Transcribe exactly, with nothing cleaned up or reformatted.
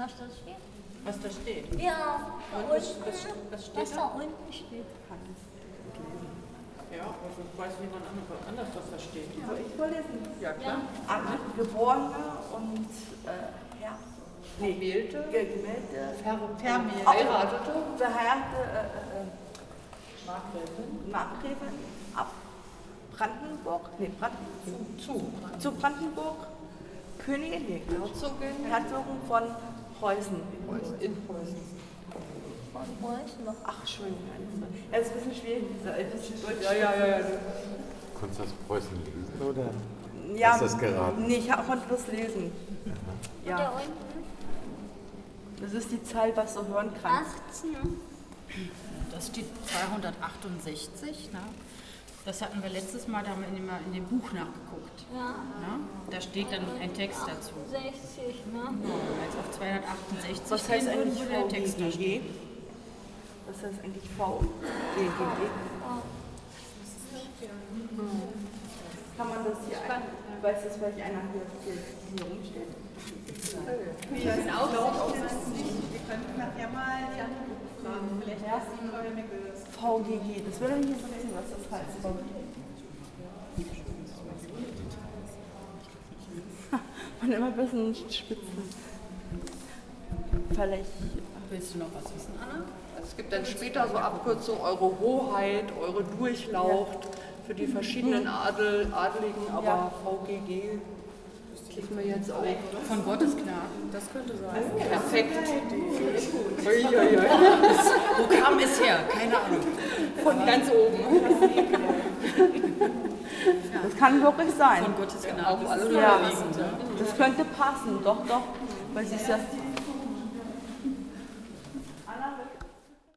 Was da steht? Was da steht? Ja, da Und was, unten, was, was steht was da? da unten steht. Ja, aber ich weiß niemand anders, was da steht. Soll ich vorlesen? Ja, klar. An Geborene und äh, ja, nee, Gewählte, ge gemeldete, vermählte, heiratete, verheiratete äh, äh, Markgräfin, Markgräfin ab Brandenburg, nee, Brandenburg, zu. zu Brandenburg, Königin, nee, Herzogin Herzogin von Preußen. in Preußen. Von Preußen noch. Ach, Entschuldigung. Ja, das ist ein bisschen schwierig, dieser Deutsch. Ja, ja, ja, ja. Konntest du das Preußen lesen, oder? Ja, Ist das geraten? nee, ich konnte das lesen. Und Ja, da unten das ist die Zahl, was du hören kannst. achtzehn. Das steht zweihundertachtundsechzig. Ne? Das hatten wir letztes Mal, da haben wir in dem, in dem Buch nachgeguckt. Ja. Ne? Da steht dann ein Text dazu. sechzig, ne? Ja, jetzt auf zweihundertachtundsechzig Was heißt gehen würden, eigentlich wo der Text da V G G? steht. Was heißt eigentlich V G G G? Kann man das hier ein? Weiß das vielleicht einer hier, hier, hier rumsteht? Ich weiß auch nicht. Wir könnten nachher mal die anderen fragen. Vielleicht hast du ihn vorher mir gehört. V G G, das würde mich interessieren, was das heißt. Und immer ein bisschen spitzen. Vielleicht. Willst du noch was wissen, Anna? Es gibt dann später so Abkürzungen, eure Hoheit, eure Durchlaucht für die verschiedenen Adel, Adeligen, aber Ja. V G G klicken wir jetzt auf. Von Gottes Gnaden. Das könnte sein. Perfekt. Uiuiui. Wo kam es her? Keine Ahnung. Von ganz oben. Das kann wirklich sein. Von Gottes Gnaden. Auf alle Ja, Fälle liegend. das könnte passen, doch, doch. Weil sie ist ja